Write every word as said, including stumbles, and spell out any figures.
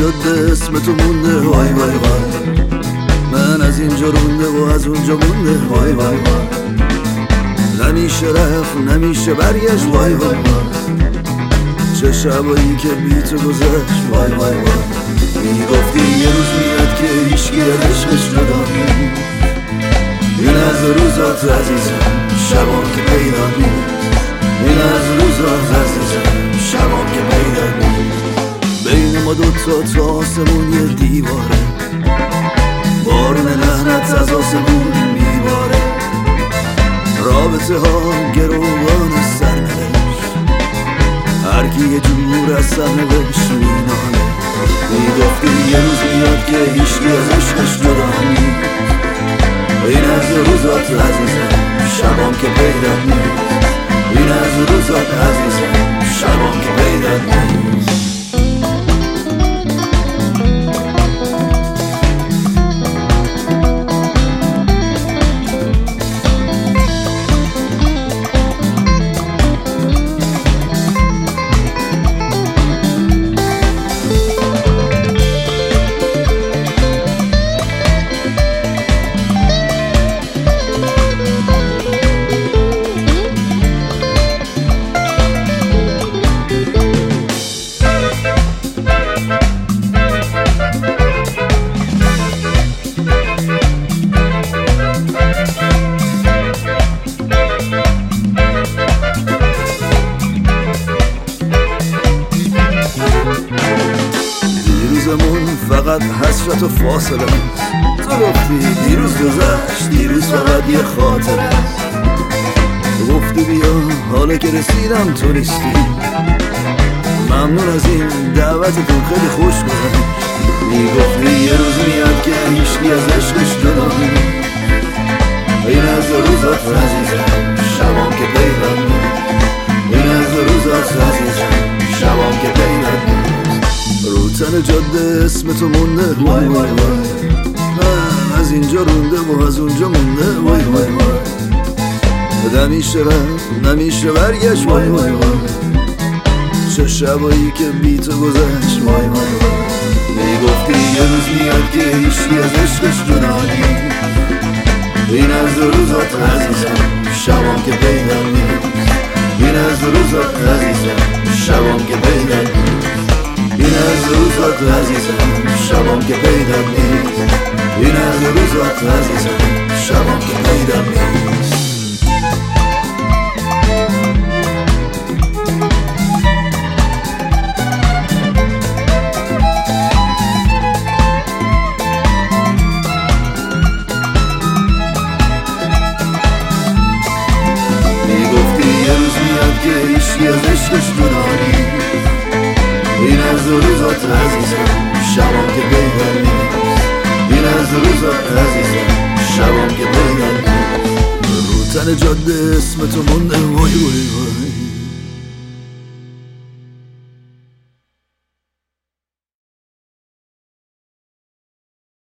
جاده اسم تو مونده وای وای وای. من از اینجا رونده و از اونجا مونده وای وای وای. نمیشه رفت نمیشه برگشت وای وای وای. چه شبایی که بی تو گذشت وای وای وای. میگفتی یه روز میاد که هیچکی از عشقش جدا نیست. این از روزات عزیزم شبام که پیدا نیست. این از روزات عزیزم شبام که پیدا نیست. بین ما دوتا تا آسمون یه دیواره. بارون لعنت از آسمون میباره. رابطه ها گروگان سرنوشت. هرکی یه جور از سرنوشت میناله. میگفتی یه روز میاد که هیچکی از عشقش جدا نیست. این از روزات عزیزم شبام که پیدا نیست. این از روزات عزیزم شبام که پیدا نیست. فقط حسرت و فاصله است. تو گفتی دیروز گذشت دیروز فقط یه خاطره است. تو گفتی بیا حالا که رسیدم تو نیستی. ممنون از این دعوتتون خیلی خوش گذشت. میگفتی یه روز میاد که هیچکی از عشقش جدا نیست. این از روزات عزیزم شبام که پیدا نیست. این از روزات عزیزم شبام که پیدا نیست. رو تن جاده اسم تو مونده وای وای وای. من از اینجا رونده و از اونجا مونده وای وای وای. نمیشه رفت نمیشه برگشت وای وای وای. چه شبایی که بی تو گذشت وای وای وای. میگفتی یه روز میاد که هیچکی از عشقش جدا نیست. این از روزات عزیزم شبام که پیدا نیست. این از روزات عزیزم شبام که پیدا نیست. این از روزات عزیزم شبام که پیدا نیست. این از روزات عزیزم شبام که پیدا نیست. میگفتی یه روز میاد که هیچکی از عشقش جدا نیست. این از روزات عزیزم شبام که پیدا نیست. این از روزات عزیزم شبام که پیدا نیست. رو تن جاده اسم تو مونده وای وای وای.